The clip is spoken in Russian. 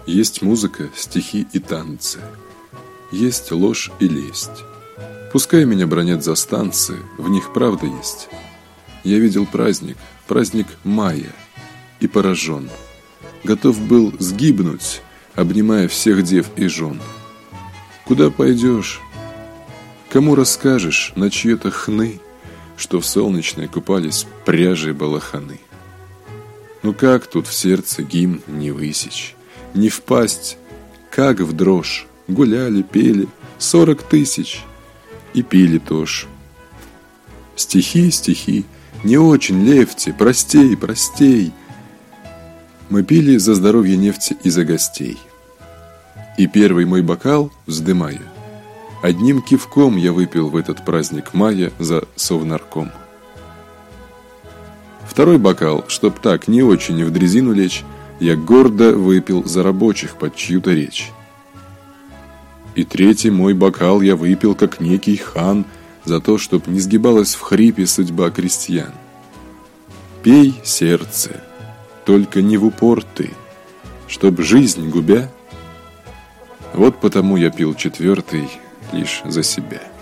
Есть музыка, стихи и танцы, есть ложь и лесть. Пускай меня бранят за станции, в них правда есть. Я видел праздник мая, и поражен. Готов был сгибнуть, обнимая всех дев и жен. Куда пойдешь? Кому расскажешь на чье-то хны, что в солнечной купались пряжи и балаханы? Ну как тут в сердце гимн не высечь, не впасть, как в дрожь? Гуляли, пели 40 тысяч и пили тоже. Стихи, не очень, Лефти, простей, простей. Мы пили за здоровье нефти и за гостей. И первый мой бокал, вздымая, одним кивком я выпил в этот праздник мая за совнарком. Второй бокал, чтоб так не очень в дрезину лечь, я гордо выпил за рабочих под чью-то речь. И третий мой бокал я выпил, как некий хан, за то, чтоб не сгибалась в хрипе судьба крестьян. Пей, сердце, только не в упор ты, чтоб жизнь губя. Вот потому я пил четвертый лишь за себя.